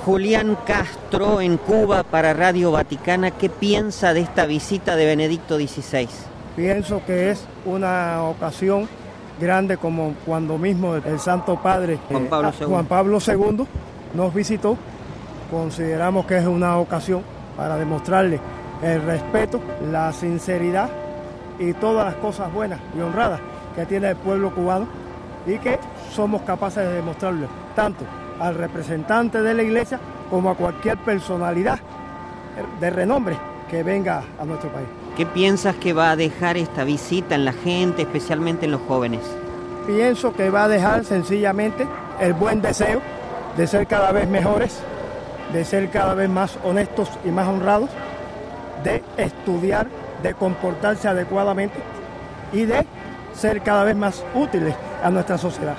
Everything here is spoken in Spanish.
Julián Castro en Cuba para Radio Vaticana. ¿Qué piensa de esta visita de Benedicto XVI? Pienso que es una ocasión grande, como cuando mismo el Santo Padre Juan Pablo II nos visitó. Consideramos que es una ocasión para demostrarle el respeto, la sinceridad y todas las cosas buenas y honradas que tiene el pueblo cubano, y que somos capaces de demostrarlo tanto al representante de la Iglesia como a cualquier personalidad de renombre que venga a nuestro país. ¿Qué piensas que va a dejar esta visita en la gente, especialmente en los jóvenes? Pienso que va a dejar sencillamente el buen deseo de ser cada vez mejores, de ser cada vez más honestos y más honrados, de estudiar, de comportarse adecuadamente y de ser cada vez más útiles a nuestra sociedad.